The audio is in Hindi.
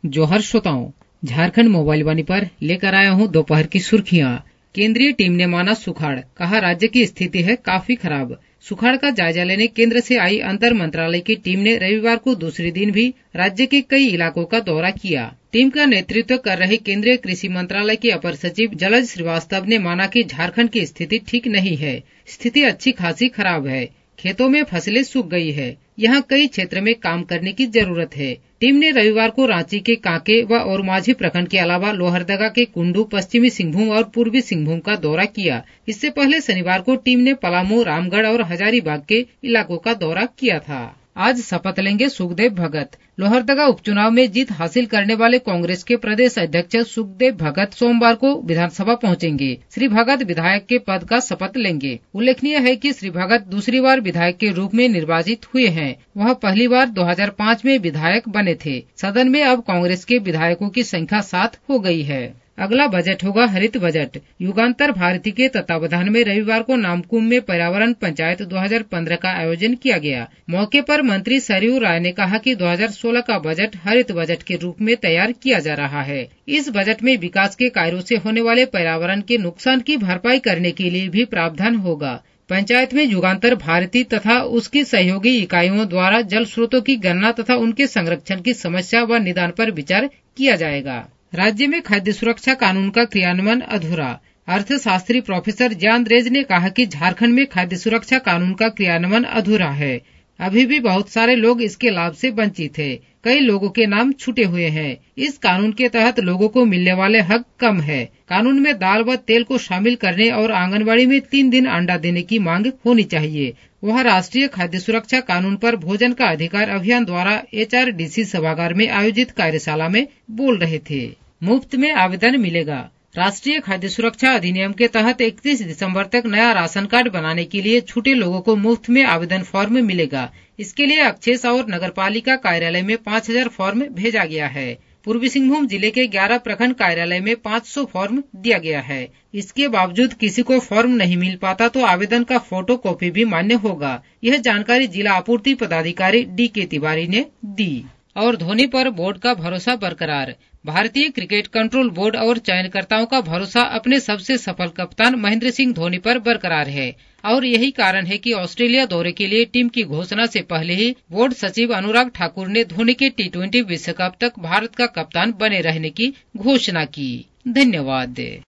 जोहर श्रोताओं, झारखंड मोबाइल वाणी पर लेकर आया हूँ दोपहर की सुर्खियाँ। केंद्रीय टीम ने माना सुखाड़, कहा राज्य की स्थिति है काफी खराब। सुखाड़ का जायजा लेने केंद्र से आई अंतर मंत्रालय की टीम ने रविवार को दूसरे दिन भी राज्य के कई इलाकों का दौरा किया। टीम का नेतृत्व कर रहे केंद्रीय कृषि मंत्रालय के अपर सचिव जलज श्रीवास्तव ने माना कि झारखंड की स्थिति ठीक नहीं है। स्थिति अच्छी खासी खराब है। खेतों में फसलें सूख गई है। यहाँ कई क्षेत्र में काम करने की जरूरत है। टीम ने रविवार को रांची के कांके व ओरमाझी प्रखंड के अलावा लोहरदगा के कुंडू, पश्चिमी सिंहभूम और पूर्वी सिंहभूम का दौरा किया। इससे पहले शनिवार को टीम ने पलामू, रामगढ़ और हजारीबाग के इलाकों का दौरा किया था। आज शपथ लेंगे सुखदेव भगत। लोहरदगा उपचुनाव में जीत हासिल करने वाले कांग्रेस के प्रदेश अध्यक्ष सुखदेव भगत सोमवार को विधानसभा पहुंचेंगे। श्री भगत विधायक के पद का शपथ लेंगे। उल्लेखनीय है कि श्री भगत दूसरी बार विधायक के रूप में निर्वाचित हुए हैं। वह पहली बार 2005 में विधायक बने थे। सदन में अब कांग्रेस के विधायकों की संख्या 7 हो गई है। अगला बजट होगा हरित बजट। युगांतर भारती के तत्वावधान में रविवार को नामकुम में पर्यावरण पंचायत 2015 का आयोजन किया गया। मौके पर मंत्री सरयू राय ने कहा कि 2016 का बजट हरित बजट के रूप में तैयार किया जा रहा है। इस बजट में विकास के कार्यों से होने वाले पर्यावरण के नुकसान की भरपाई करने के लिए भी प्रावधान होगा। पंचायत में युगांतर भारती तथा उसकी सहयोगी इकाइयों द्वारा जल स्रोतों की गणना तथा उनके संरक्षण की समस्या व निदान पर विचार किया जाएगा। राज्य में खाद्य सुरक्षा कानून का क्रियान्वयन अधूरा। अर्थशास्त्री प्रोफेसर ज्ञानरेज ने कहा कि झारखंड में खाद्य सुरक्षा कानून का क्रियान्वयन अधूरा है। अभी भी बहुत सारे लोग इसके लाभ से वंचित हैं। कई लोगों के नाम छूटे हुए हैं। इस कानून के तहत लोगों को मिलने वाले हक कम है। कानून में दाल व तेल को शामिल करने और आंगनबाड़ी में 3 दिन अंडा देने की मांग होनी चाहिए। वह राष्ट्रीय खाद्य सुरक्षा कानून पर भोजन का अधिकार अभियान द्वारा HRDC सभागार में आयोजित कार्यशाला में बोल रहे थे। मुफ्त में आवेदन मिलेगा। राष्ट्रीय खाद्य सुरक्षा अधिनियम के तहत 31 दिसंबर तक नया राशन कार्ड बनाने के लिए छूटे लोगों को मुफ्त में आवेदन फॉर्म मिलेगा। इसके लिए अक्षेस और नगरपालिका कार्यालय में 5000 फॉर्म भेजा गया है। पूर्वी सिंहभूम जिले के 11 प्रखंड कार्यालय में 500 फॉर्म दिया गया है। इसके बावजूद किसी को फॉर्म नहीं मिल पाता तो आवेदन का फोटो कॉपी भी मान्य होगा। यह जानकारी जिला आपूर्ति पदाधिकारी DK तिवारी ने दी। और धोनी पर बोर्ड का भरोसा बरकरार। भारतीय क्रिकेट कंट्रोल बोर्ड और चयनकर्ताओं का भरोसा अपने सबसे सफल कप्तान महेंद्र सिंह धोनी पर बरकरार है और यही कारण है कि ऑस्ट्रेलिया दौरे के लिए टीम की घोषणा से पहले ही बोर्ड सचिव अनुराग ठाकुर ने धोनी के T20 विश्व कप तक भारत का कप्तान बने रहने की घोषणा की। धन्यवाद।